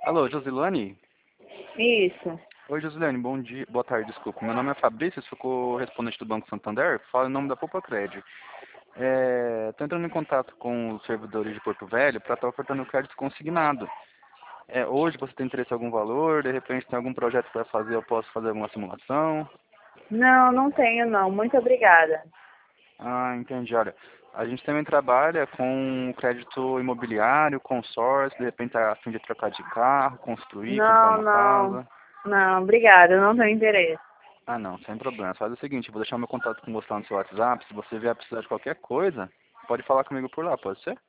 Alô, Josilane? Isso. Oi, Josilane, bom dia, boa tarde, desculpa. Meu nome é Fabrício, sou correspondente do Banco Santander, falo em nome da Poupa Cred. Estou entrando em contato com os servidores de Porto Velho para estar ofertando crédito consignado. Hoje você tem interesse em algum valor, de repente tem algum projeto para fazer, eu posso fazer alguma simulação? Não, não tenho não. Muito obrigada. Ah, entendi. Olha, a gente também trabalha com crédito imobiliário, consórcio, de repente está a fim de trocar de carro, construir, comprar Não, uma não. casa. Não, obrigada. Eu não tenho interesse. Ah, não, sem problema. Faz o seguinte, eu vou deixar meu contato com você lá no seu WhatsApp. Se você vier precisar de qualquer coisa, pode falar comigo por lá, pode ser?